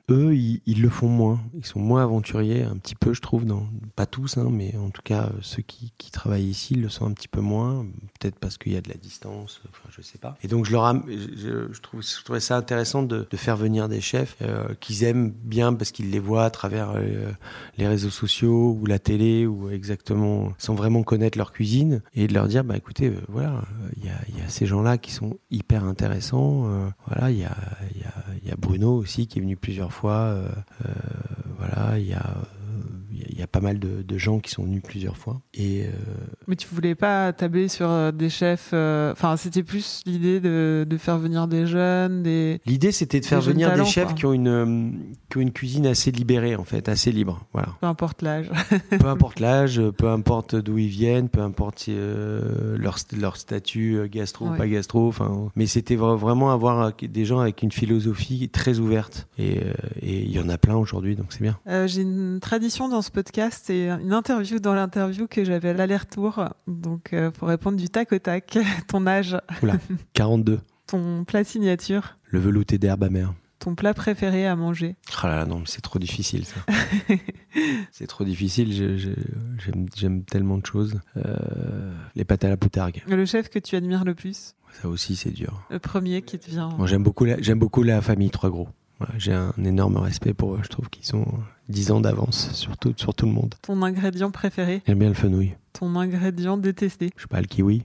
eux, ils le font moins. Ils sont moins aventuriers, un petit peu, je trouve. Pas tous, hein, mais en tout cas, ceux qui travaillent ici, ils le sont un petit peu moins. Peut-être parce qu'il y a de la distance, enfin, je sais pas. Et donc, je trouvais ça intéressant de faire venir des chefs qu'ils aiment bien parce qu'ils les voient à travers les réseaux sociaux ou la télé, ou exactement, sans vraiment connaître leur cuisine, et de leur dire, écoutez, voilà, il y a ces gens-là qui sont hyper intéressants. Voilà, il y a Bruno aussi qui est venu plusieurs fois. Voilà, il y a pas mal de gens qui sont venus plusieurs fois. Mais tu voulais pas tabler sur des chefs. Enfin, c'était plus l'idée de faire venir des jeunes. L'idée, c'était de faire venir talents, des chefs quoi. qui ont une cuisine assez libérée, en fait, assez libre. Voilà. Peu importe l'âge. Peu importe l'âge, peu importe d'où ils viennent, peu importe leur statut gastro ou pas gastro. Enfin, mais c'était vraiment avoir des gens avec une philosophie très ouverte. Et il y en a plein aujourd'hui, donc c'est bien. J'ai une tradition dans ce podcast, c'est une interview dans l'interview que j'avais à l'aller-retour. Donc, pour répondre du tac au tac, ton âge. Oula, 42. Ton plat signature. Le velouté d'herbe amère. Ton plat préféré à manger. Oh là là, non, mais c'est trop difficile, ça. C'est trop difficile, j'aime tellement de choses. Les pâtes à la poutargue. Le chef que tu admires le plus. Ça aussi, c'est dur. Le premier qui te vient. Moi, j'aime beaucoup la famille Trois Gros. Voilà, j'ai un énorme respect pour eux. Je trouve qu'ils ont 10 ans d'avance sur tout le monde. Ton ingrédient préféré. J'aime bien le fenouil. Ton ingrédient détesté. Je sais pas, le kiwi.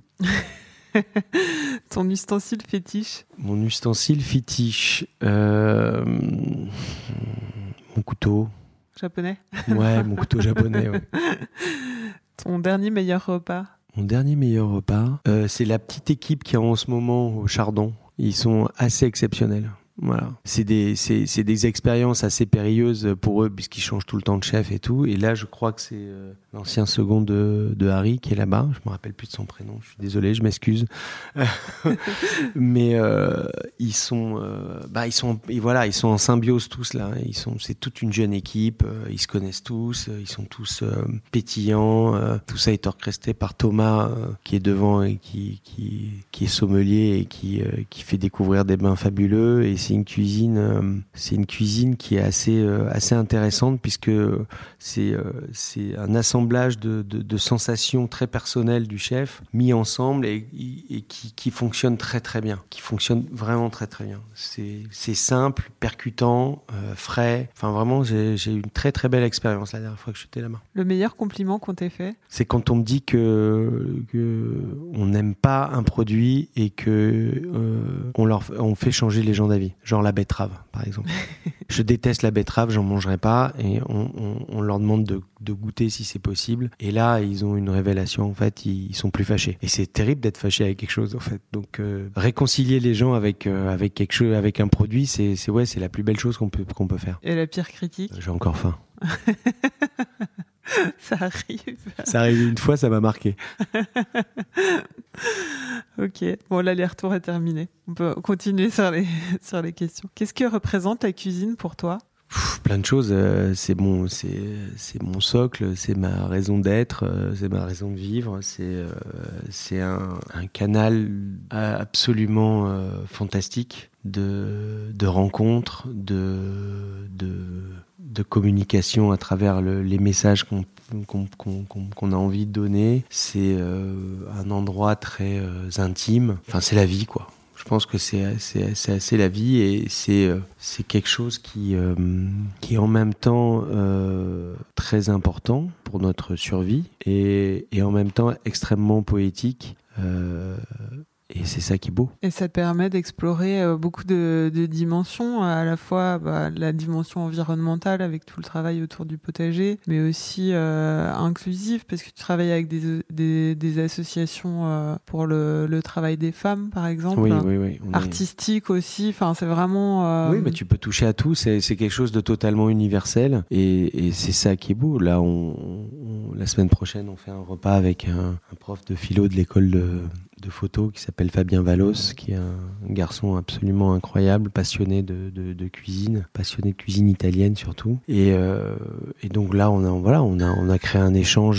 Ton ustensile fétiche. Mon ustensile fétiche. Mon couteau. Japonais. Ouais, mon couteau japonais. Ouais. Ton dernier meilleur repas. Mon dernier meilleur repas, c'est la petite équipe qui est en ce moment au Chardon. Ils sont assez exceptionnels. Voilà. C'est des expériences assez périlleuses pour eux puisqu'ils changent tout le temps de chef et tout. Et là, je crois que c'est l'ancien second de Harry qui est là-bas. Je me rappelle plus de son prénom. Je suis désolé, je m'excuse. Mais ils sont en symbiose tous là. C'est toute une jeune équipe. Ils se connaissent tous. Ils sont tous pétillants. Tout ça est orchestré par Thomas qui est devant et qui est sommelier et qui fait découvrir des bains fabuleux. Et c'est une cuisine qui est assez intéressante puisque c'est un assemblage de sensations très personnelles du chef mis ensemble et qui fonctionne très très bien, qui fonctionne vraiment très très bien. C'est simple, percutant, frais. Enfin vraiment, j'ai eu une très très belle expérience la dernière fois que j'étais là-bas. Le meilleur compliment qu'on t'ait fait? C'est quand on me dit que on n'aime pas un produit et que on fait changer les gens d'avis. Genre la betterave, par exemple. Je déteste la betterave, j'en mangerai pas, et on leur demande de goûter si c'est possible. Et là, ils ont une révélation, en fait, ils sont plus fâchés. Et c'est terrible d'être fâché avec quelque chose, en fait. Donc, réconcilier les gens avec quelque chose, avec un produit, c'est la plus belle chose qu'on peut faire. Et la pire critique? J'ai encore faim. Ça arrive. Ça arrive une fois, ça m'a marqué. Ok, bon, l'aller-retour est terminé. On peut continuer sur les questions. Qu'est-ce que représente la cuisine pour toi? Plein de choses. C'est mon socle, c'est ma raison d'être, c'est ma raison de vivre. C'est un canal absolument fantastique de rencontres, de communication à travers les messages qu'on a envie de donner. C'est un endroit très intime. Enfin, c'est la vie, quoi. Je pense que c'est assez la vie et c'est quelque chose qui est en même temps très important pour notre survie et en même temps extrêmement poétique. Et c'est ça qui est beau. Et ça te permet d'explorer beaucoup de dimensions, à la fois la dimension environnementale avec tout le travail autour du potager, mais aussi inclusive, parce que tu travailles avec des associations pour le travail des femmes, par exemple. Oui. Artistique aussi, enfin, c'est vraiment... Oui, mais tu peux toucher à tout, c'est quelque chose de totalement universel, et c'est ça qui est beau. Là, la semaine prochaine, on fait un repas avec un prof de philo de l'école de photo qui s'appelle Fabien Vallos, qui est un garçon absolument incroyable, passionné de cuisine, passionné de cuisine italienne surtout. Et donc là, on a créé un échange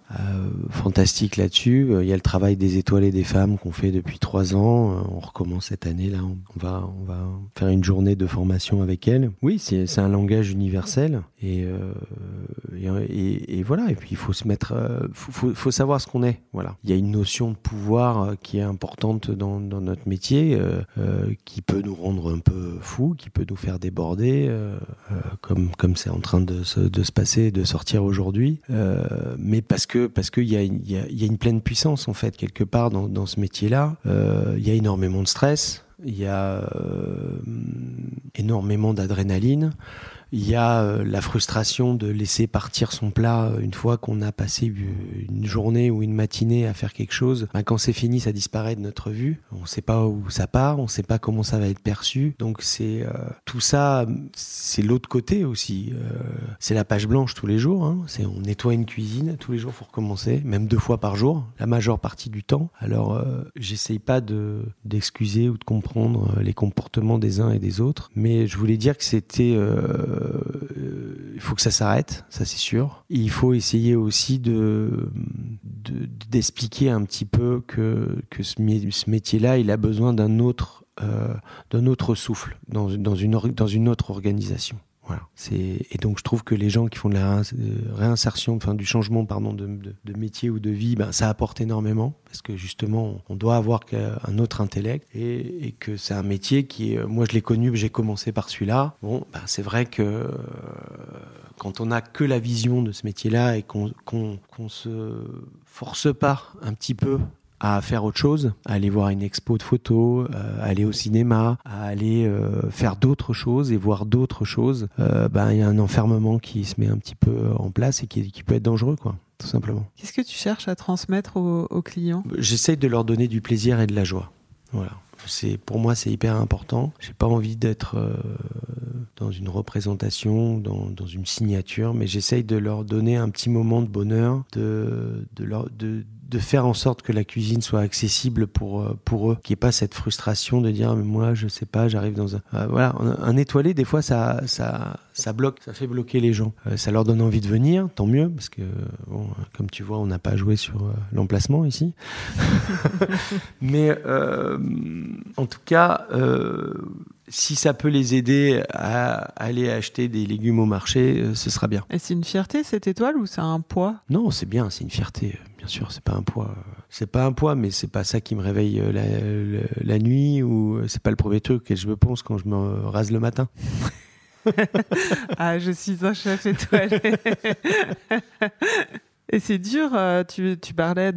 fantastique là-dessus. Il y a le travail des étoilés des femmes qu'on fait depuis 3 ans. On recommence cette année là. On va faire une journée de formation avec elles. Oui, c'est un langage universel et voilà. Et puis il faut se mettre, faut savoir ce qu'on est. Voilà. Il y a une notion de pouvoir qui est importante dans notre métier, qui peut nous rendre un peu fous, qui peut nous faire déborder, comme c'est en train de se passer, de sortir aujourd'hui. Mais parce qu'il y a une pleine puissance en fait quelque part dans ce métier-là. Il y a énormément de stress, il y a énormément d'adrénaline. Il y a la frustration de laisser partir son plat une fois qu'on a passé une journée ou une matinée à faire quelque chose. Quand c'est fini, ça disparaît de notre vue. On ne sait pas où ça part, on ne sait pas comment ça va être perçu. Donc c'est tout ça, c'est l'autre côté aussi. C'est la page blanche tous les jours. On nettoie une cuisine tous les jours, il faut recommencer, même 2 fois par jour, la majeure partie du temps. Alors j'essaye pas d'excuser ou de comprendre les comportements des uns et des autres, mais je voulais dire que c'était il faut que ça s'arrête, ça c'est sûr. Et il faut essayer aussi d'expliquer un petit peu que ce métier-là, il a besoin d'un autre souffle, dans une autre organisation. Voilà. Et donc je trouve que les gens qui font de la réinsertion, du changement de métier ou de vie, ça apporte énormément parce que justement on doit avoir un autre intellect et que c'est un métier qui est, moi je l'ai connu, j'ai commencé par celui-là. C'est vrai que quand on n'a que la vision de ce métier-là et qu'on se force pas un petit peu à faire autre chose, à aller voir une expo de photos, à aller au cinéma, à aller faire d'autres choses et voir d'autres choses, il y a un enfermement qui se met un petit peu en place et qui peut être dangereux, quoi, tout simplement. Qu'est-ce que tu cherches à transmettre aux clients ? J'essaye de leur donner du plaisir et de la joie. Voilà. Pour moi, c'est hyper important. J'ai pas envie d'être dans une représentation, dans une signature, mais j'essaye de leur donner un petit moment de bonheur, de faire en sorte que la cuisine soit accessible pour eux, qu'il n'y ait pas cette frustration de dire mais moi je sais pas, j'arrive dans un étoilé, des fois ça bloque, ça fait bloquer les gens. Ça leur donne envie de venir, tant mieux, parce que comme tu vois, on n'a pas joué sur l'emplacement ici. Mais en tout cas, si ça peut les aider à aller acheter des légumes au marché, ce sera bien. Et c'est une fierté cette étoile ou c'est un poids ? Non, c'est bien, c'est une fierté. Bien sûr, c'est pas un poids. C'est pas un poids, mais c'est pas ça qui me réveille la nuit, ou c'est pas le premier truc que je me pense quand je me rase le matin. Je suis un chef étoilé. Et c'est dur, tu parlais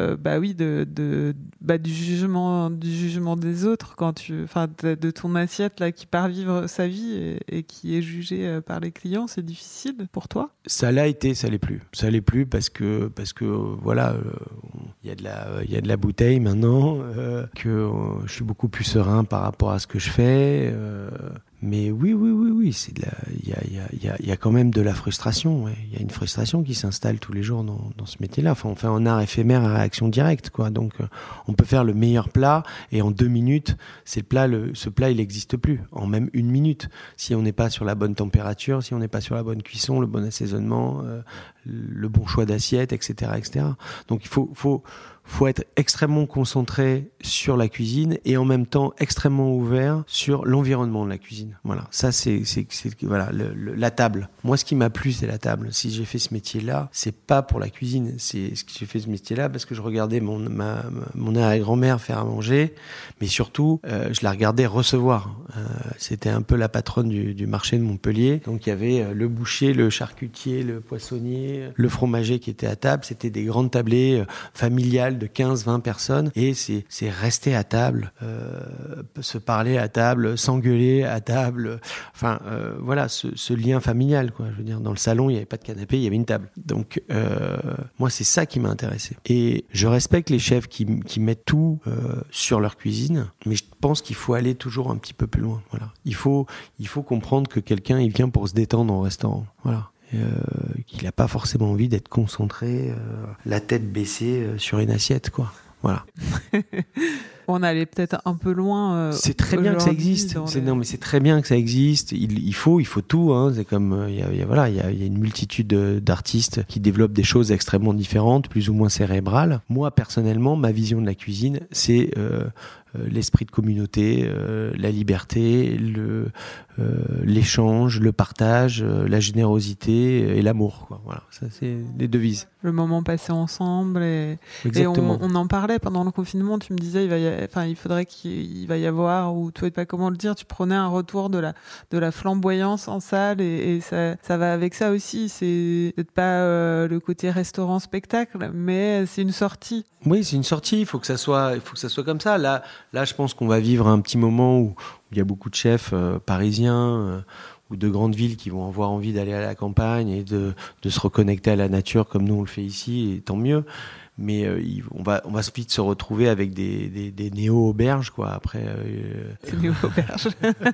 du jugement des autres de ton assiette là qui part vivre sa vie et qui est jugée par les clients, c'est difficile pour toi ? Ça l'a été, ça l'est plus. Ça l'est plus parce que voilà, il y a de la bouteille maintenant, que je suis beaucoup plus serein par rapport à ce que je fais. Mais oui, il y a quand même de la frustration. Ouais. Il y a une frustration qui s'installe tous les jours dans ce métier-là. Enfin, on fait un art éphémère à réaction directe, quoi. Donc, on peut faire le meilleur plat et en 2 minutes, ce plat, il n'existe plus. En même 1 minute, si on n'est pas sur la bonne température, si on n'est pas sur la bonne cuisson, le bon assaisonnement, le bon choix d'assiette, etc., etc. Donc, il faut être extrêmement concentré sur la cuisine et en même temps extrêmement ouvert sur l'environnement de la cuisine. Voilà, ça c'est la table. Moi, ce qui m'a plu, c'est la table. Si j'ai fait ce métier-là, c'est pas pour la cuisine. C'est ce que j'ai fait ce métier-là parce que je regardais mon arrière-grand-mère faire à manger, mais surtout, je la regardais recevoir. C'était un peu la patronne du marché de Montpellier. Donc il y avait le boucher, le charcutier, le poissonnier, le fromager qui était à table. C'était des grandes tablées familiales de 15-20 personnes et c'est rester à table, se parler à table, s'engueuler à table, voilà, ce lien familial, quoi. Je veux dire, dans le salon il n'y avait pas de canapé, il y avait une table. Donc moi c'est ça qui m'a intéressé et je respecte les chefs qui mettent tout sur leur cuisine, mais je pense qu'il faut aller toujours un petit peu plus loin. Voilà, il faut comprendre que quelqu'un il vient pour se détendre au restaurant. Voilà. Qu'il n'a pas forcément envie d'être concentré, la tête baissée sur une assiette, quoi. Voilà. On allait peut-être un peu loin. C'est très bien que ça existe. Non, mais c'est très bien que ça existe. Il faut tout. Hein. C'est comme il y a une multitude d'artistes qui développent des choses extrêmement différentes, plus ou moins cérébrales. Moi, personnellement, ma vision de la cuisine, c'est l'esprit de communauté, la liberté, l'échange, le partage, la générosité et l'amour, quoi. Voilà, ça c'est les devises. Le moment passé ensemble et on en parlait pendant le confinement. Tu me disais il faudrait qu'il va y avoir, ou tu ne sais pas comment le dire, tu prenais un retour de la flamboyance en salle et ça va avec ça aussi. C'est peut-être pas le côté restaurant spectacle, mais c'est une sortie. Oui, c'est une sortie. Il faut que ça soit comme ça. Là, je pense qu'on va vivre un petit moment où il y a beaucoup de chefs parisiens ou de grandes villes qui vont avoir envie d'aller à la campagne et de se reconnecter à la nature comme nous on le fait ici, et tant mieux. Mais on va vite se retrouver avec des néo-auberges, quoi. Après, des néo-auberges.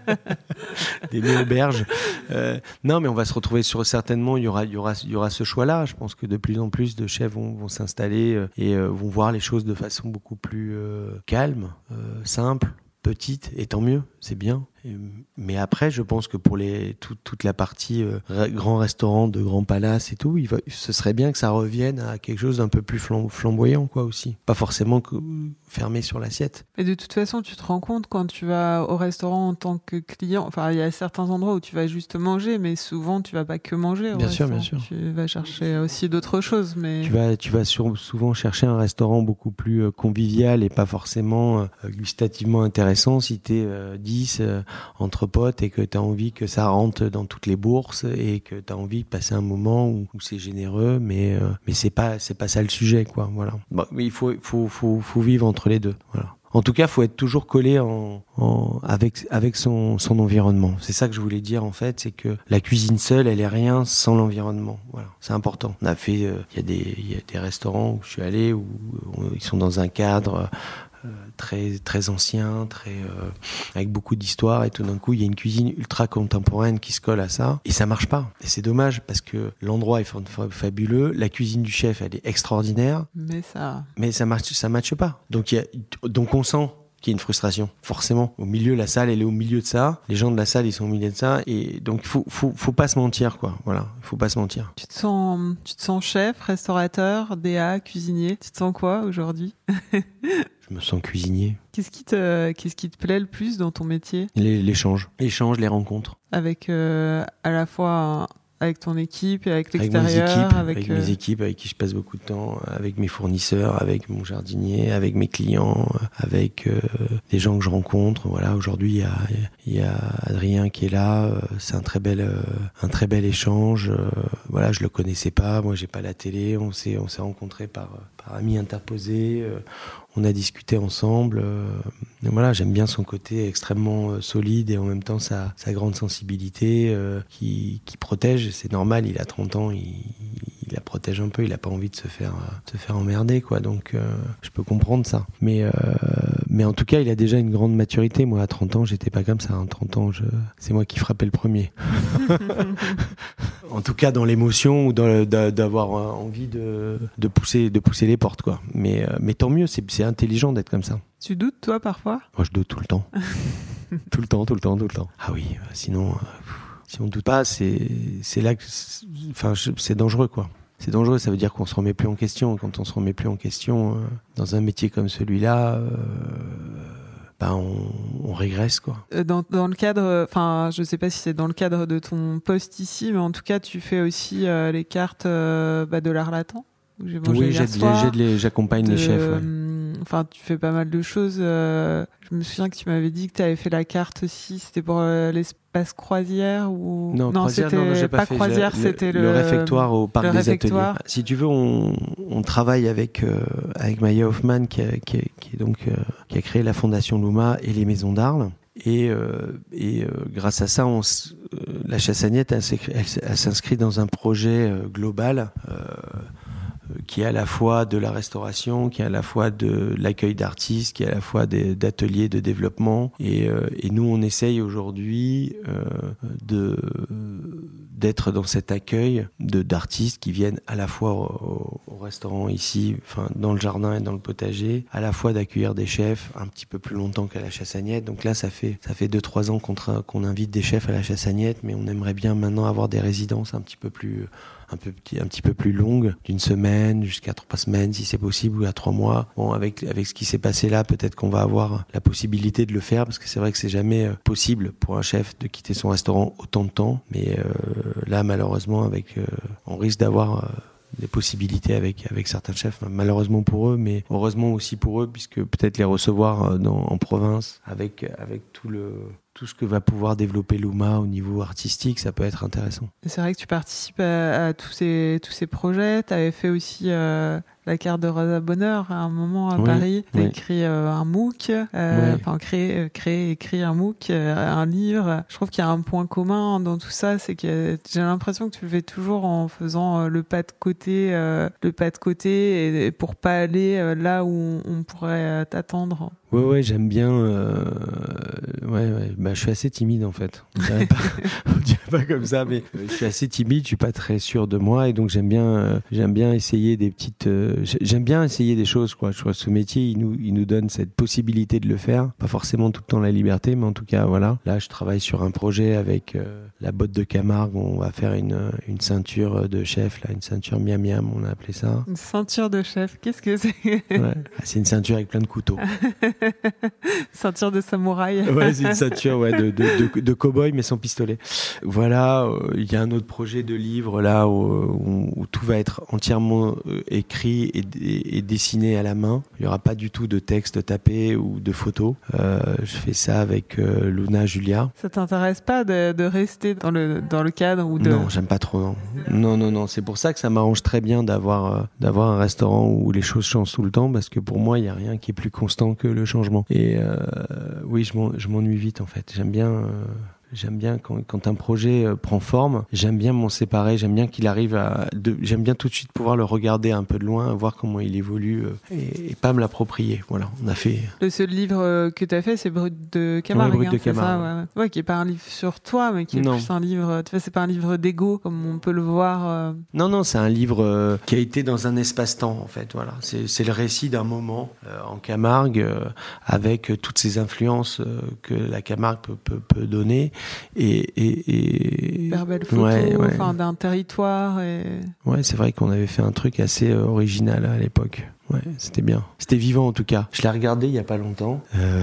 Des néo-auberges. Non, mais on va se retrouver certainement. Il y aura ce choix-là. Je pense que de plus en plus de chefs vont s'installer et vont voir les choses de façon beaucoup plus calme, simple, petite, et tant mieux. C'est bien. Mais après, je pense que pour toute la partie grands restaurants de grands palaces et tout, ce serait bien que ça revienne à quelque chose d'un peu plus flamboyant, quoi, aussi. Pas forcément fermé sur l'assiette. Mais de toute façon, tu te rends compte quand tu vas au restaurant en tant que client. Enfin, il y a certains endroits où tu vas juste manger, mais souvent tu vas pas que manger. Bien sûr. Tu vas chercher aussi d'autres choses, mais tu vas souvent chercher un restaurant beaucoup plus convivial et pas forcément gustativement intéressant si t'es 10 entre potes et que tu as envie que ça rentre dans toutes les bourses et que tu as envie de passer un moment où c'est généreux, mais c'est pas ça le sujet, quoi. Voilà. Bon, mais il faut vivre entre les deux. Voilà. En tout cas, faut être toujours collé avec son environnement. C'est ça que je voulais dire, en fait, c'est que la cuisine seule, elle est rien sans l'environnement. Voilà, c'est important. On a fait, il y a des restaurants où je suis allé où ils sont dans un cadre très très ancien, avec beaucoup d'histoire, et tout d'un coup il y a une cuisine ultra contemporaine qui se colle à ça, et ça marche pas. Et c'est dommage parce que l'endroit est fabuleux, la cuisine du chef elle est extraordinaire, mais ça matche pas. Donc on sent qu'il y a une frustration, forcément. Au milieu, la salle, elle est au milieu de ça. Les gens de la salle, ils sont au milieu de ça. Et donc, faut pas se mentir, quoi. Voilà. Faut pas se mentir. Tu te sens chef, restaurateur, DA, cuisinier. Tu te sens quoi aujourd'hui? Je me sens cuisinier. Qu'est-ce qui te plaît le plus dans ton métier? L'échange, les rencontres. Avec, à la fois, avec ton équipe et avec l'extérieur, avec mes équipes avec qui je passe beaucoup de temps, avec mes fournisseurs, avec mon jardinier, avec mes clients, avec des gens que je rencontre. Voilà, aujourd'hui il y a Adrien qui est là, c'est un très bel échange. Voilà, je le connaissais pas, moi j'ai pas la télé, on s'est rencontrés par amis interposés. On a discuté ensemble. Et voilà, j'aime bien son côté extrêmement solide et en même temps sa grande sensibilité qui protège. C'est normal, il a 30 ans, il la protège un peu, il a pas envie de se faire emmerder, quoi. Donc je peux comprendre ça. Mais en tout cas, il a déjà une grande maturité. Moi, à 30 ans, j'étais pas comme ça. À 30 ans, c'est moi qui frappais le premier. En tout cas, dans l'émotion ou d'avoir envie de pousser les portes, quoi. Mais tant mieux, c'est intelligent d'être comme ça. Tu doutes, toi, parfois? Moi, je doute tout le temps. tout le temps. Ah oui, sinon, si on doute pas, c'est là que, c'est dangereux, quoi. C'est dangereux, ça veut dire qu'on se remet plus en question. Quand on se remet plus en question dans un métier comme celui-là, on régresse, quoi. Dans le cadre, je sais pas si c'est dans le cadre de ton poste ici, mais en tout cas, tu fais aussi les cartes de l'art latin. Oui, j'accompagne les chefs. Ouais. Tu fais pas mal de choses. Je me souviens que tu m'avais dit que tu avais fait la carte aussi. C'était pour l'espace croisière ou non, croisière, c'était j'ai pas fait. Croisière, c'était le réfectoire au parc des Ateliers. Si tu veux, on travaille avec Maya Hoffman qui a créé la Fondation Luma et les Maisons d'Arles. Et grâce à ça, la Chassagnette elle s'inscrit dans un projet global qui est à la fois de la restauration, qui est à la fois de l'accueil d'artistes, qui est à la fois d'ateliers de développement. Et nous, on essaye aujourd'hui d'être dans cet accueil d'artistes qui viennent à la fois au restaurant ici, enfin dans le jardin et dans le potager, à la fois d'accueillir des chefs un petit peu plus longtemps qu'à la Chassagnette. Donc là, ça fait 2-3 ans qu'on invite des chefs à la Chassagnette, mais on aimerait bien maintenant avoir des résidences un petit peu plus longues, d'une semaine jusqu'à 3 semaines si c'est possible, ou à 3 mois. Bon, avec ce qui s'est passé là, peut-être qu'on va avoir la possibilité de le faire, parce que c'est vrai que c'est jamais possible pour un chef de quitter son restaurant autant de temps. Mais là, malheureusement, on risque d'avoir des possibilités avec certains chefs, malheureusement pour eux, mais heureusement aussi pour eux, puisque peut-être les recevoir en province avec tout ce que va pouvoir développer l'UMA au niveau artistique, ça peut être intéressant. C'est vrai que tu participes à tous ces projets. Tu avais fait aussi la carte de Rosa Bonheur à un moment à Paris. Tu as écrit un MOOC, écrit un MOOC, un livre. Je trouve qu'il y a un point commun dans tout ça, c'est que j'ai l'impression que tu le fais toujours en faisant le pas de côté, et pour pas aller là où on pourrait t'attendre. Ouais, j'aime bien. Je suis assez timide en fait. On dirait pas comme ça, mais je suis assez timide. Je suis pas très sûr de moi, et donc j'aime bien essayer des petites. J'aime bien essayer des choses, quoi. Je crois que ce métier, il nous donne cette possibilité de le faire. Pas forcément tout le temps la liberté, mais en tout cas, voilà. Là, je travaille sur un projet avec la botte de Camargue. On va faire une ceinture de chef, là, une ceinture miam miam, on a appelé ça. Une ceinture de chef. Qu'est-ce que c'est ? C'est une ceinture avec plein de couteaux. Ceinture de samouraï. Ouais, c'est une ceinture de cow-boy mais sans pistolet. Voilà, il y a un autre projet de livre là où tout va être entièrement écrit et dessiné à la main. Il n'y aura pas du tout de texte tapé ou de photos. Je fais ça avec Luna Julia. Ça t'intéresse pas de rester dans le cadre ou de... Non, j'aime pas trop. Non. C'est pour ça que ça m'arrange très bien d'avoir un restaurant où les choses changent tout le temps, parce que pour moi, il n'y a rien qui est plus constant que le changement. Et oui, je m'ennuie vite en fait. J'aime bien quand un projet prend forme, j'aime bien m'en séparer, j'aime bien qu'il arrive j'aime bien tout de suite pouvoir le regarder un peu de loin, voir comment il évolue et pas me l'approprier. Voilà, on a fait... Le seul livre que tu as fait, c'est Brut de Camargue. Brut de Camargue. Ça, ouais, qui est pas un livre sur toi, mais qui est plus un livre... Tu vois, c'est pas un livre d'ego, comme on peut le voir. Non, c'est un livre qui a été dans un espace-temps, en fait. Voilà, c'est le récit d'un moment en Camargue, avec toutes ces influences que la Camargue peut donner. Super belle photo, enfin, d'un territoire. Ouais, c'est vrai qu'on avait fait un truc assez original à l'époque. Ouais, c'était bien. C'était vivant en tout cas. Je l'ai regardé il y a pas longtemps.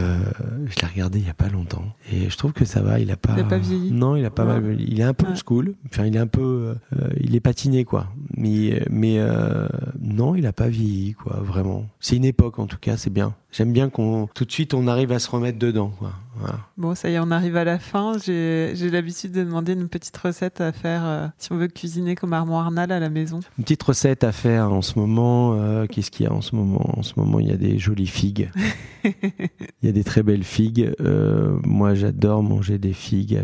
Et je trouve que ça va. Il a pas vieilli. Non, il a pas mal. Il est un peu old school. Enfin, il est un peu. Il est patiné quoi. Mais non, il a pas vieilli quoi. Vraiment. C'est une époque en tout cas. C'est bien. J'aime bien tout de suite on arrive à se remettre dedans quoi. Voilà. Bon, ça y est, on arrive à la fin. J'ai l'habitude de demander une petite recette à faire si on veut cuisiner comme Armand Arnal à la maison. Une petite recette à faire en ce moment. Qu'est-ce qu'il y a en ce moment ? En ce moment, il y a des jolies figues. Il y a des très belles figues. Moi, j'adore manger des figues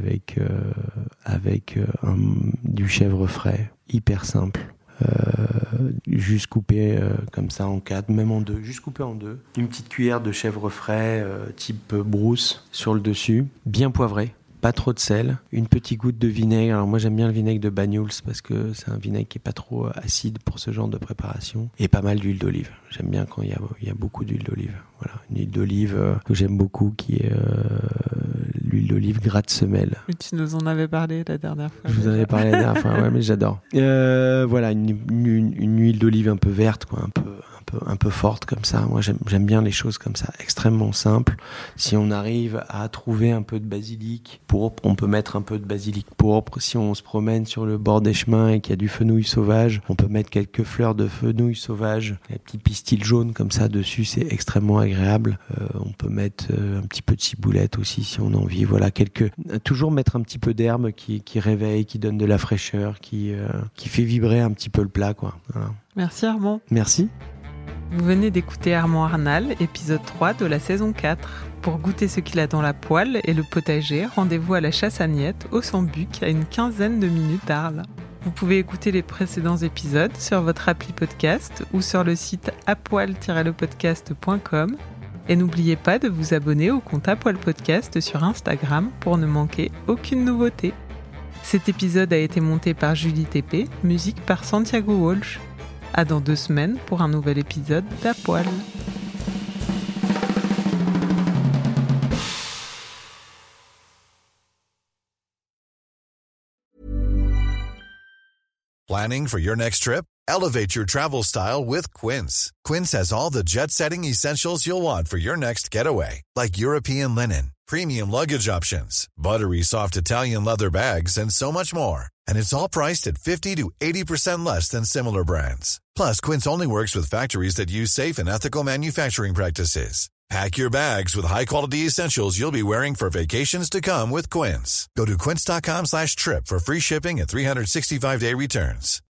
avec du chèvre frais, hyper simple. Juste coupé comme ça en 4, même en 2, juste coupé en 2. Une petite cuillère de chèvre frais type brousse sur le dessus, bien poivré. Pas trop de sel, une petite goutte de vinaigre. Alors moi j'aime bien le vinaigre de Banyuls parce que c'est un vinaigre qui est pas trop acide pour ce genre de préparation, et pas mal d'huile d'olive. J'aime bien quand il y a beaucoup d'huile d'olive. Voilà, une huile d'olive que j'aime beaucoup, qui est l'huile d'olive gratte-semelle. Mais tu nous en avais parlé la dernière fois. Je vous en avais parlé la dernière fois, ouais, mais j'adore. Voilà, une huile d'olive un peu verte, quoi, un peu forte comme ça. Moi j'aime bien les choses comme ça, extrêmement simples. Si on arrive à trouver un peu de basilic pourpre, on peut mettre un peu de basilic pourpre. Si on se promène sur le bord des chemins et qu'il y a du fenouil sauvage, on peut mettre quelques fleurs de fenouil sauvage, des petits pistils jaunes comme ça dessus, c'est extrêmement agréable. On peut mettre un petit peu de ciboulette aussi si on a envie. Voilà, toujours mettre un petit peu d'herbe qui réveille, qui donne de la fraîcheur, qui fait vibrer un petit peu le plat, quoi. Voilà. Merci Armand. Merci. Vous venez d'écouter Armand Arnal, épisode 3 de la saison 4. Pour goûter ce qu'il a dans la poêle et le potager, rendez-vous à la Chassagnette, au Sambuc, à une 15aine de minutes d'Arles. Vous pouvez écouter les précédents épisodes sur votre appli podcast ou sur le site apoil-lepodcast.com. Et n'oubliez pas de vous abonner au compte Apoil Podcast sur Instagram pour ne manquer aucune nouveauté. Cet épisode a été monté par Julie TP, musique par Santiago Walsh. À dans 2 semaines pour un nouvel épisode d'À Poil. Planning for your next trip? Elevate your travel style with Quince. Quince has all the jet-setting essentials you'll want for your next getaway, like European linen, premium luggage options, buttery soft Italian leather bags, and so much more. And it's all priced at 50 to 80% less than similar brands. Plus, Quince only works with factories that use safe and ethical manufacturing practices. Pack your bags with high-quality essentials you'll be wearing for vacations to come with Quince. Go to quince.com/trip for free shipping and 365-day returns.